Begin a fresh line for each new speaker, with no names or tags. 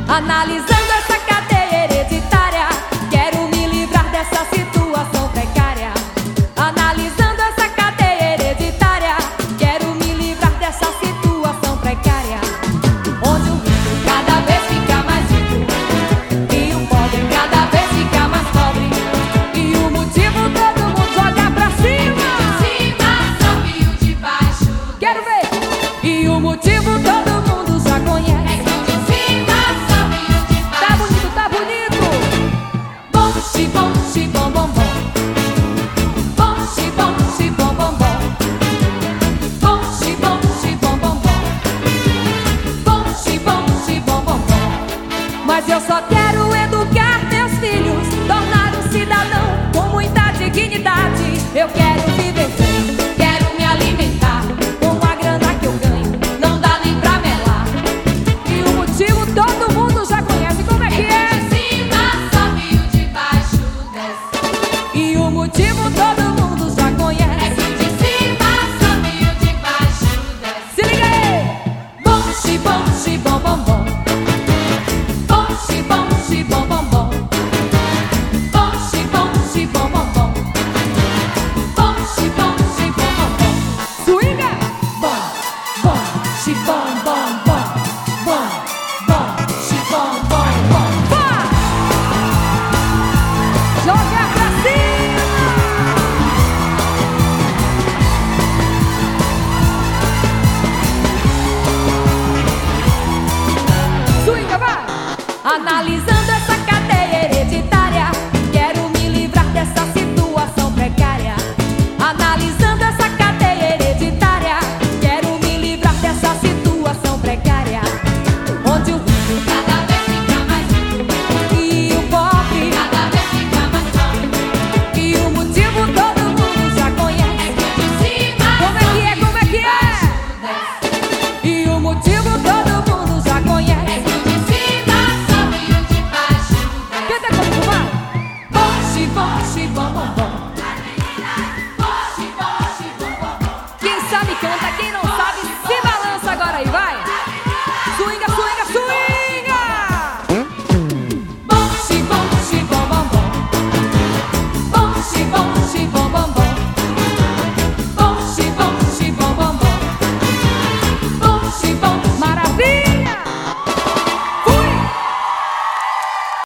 Analisando essa cadeia hereditária, quero me livrar dessa situação precária. Analisando essa cadeia hereditária, quero me livrar dessa situação precária, onde o rico cada vez fica mais rico e o pobre cada vez fica mais pobre. E o motivo todo mundo joga pra cima.
De cima sobe o de baixo.
Quero ver! E o motivo todo mundo já conhece. Bom, xibom, bom, bom. Bom, xibom, xibom, bom, bom. Bom, xibom, xibom, bom, bom. Bom, xibom, xibom, bom, bom. Mas eu só quero educar meus filhos, tornar um cidadão com muita dignidade. Eu quero viver bem, quero me alimentar com a grana que eu ganho, não dá nem pra melar. E o motivo todo mundo já conhece, como é que é? E o motivo todo mundo já conhece.
De cima sobe o de baixo desce.
Se liga aí! Bom, xibom, xibom, bom, bom. Bom, xibom, xibom, bom, bom. Bom, xibom, xibom, bom, bom. Bom, xibom, xibom, bom, bom. Swinga! Bom, bom, xibom, bom, bom. Bom, bom, xibom, bom, bom. Vai! Joga pra cima! Swinga, vai! Analisando